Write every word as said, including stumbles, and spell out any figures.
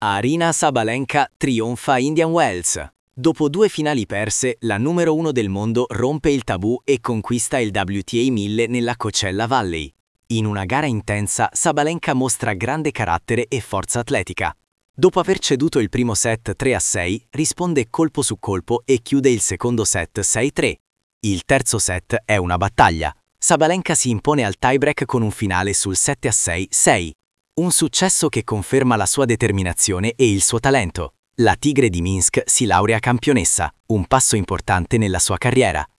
Aryna Sabalenka trionfa Indian Wells. Dopo due finali perse, la numero uno del mondo rompe il tabù e conquista il W T A mille nella Coachella Valley. In una gara intensa, Sabalenka mostra grande carattere e forza atletica. Dopo aver ceduto il primo set tre a sei, risponde colpo su colpo e chiude il secondo set sei a tre. Il terzo set è una battaglia. Sabalenka si impone al tiebreak con un finale sul sette a sei sei. Un successo che conferma la sua determinazione e il suo talento. La Tigre di Minsk si laurea campionessa, un passo importante nella sua carriera.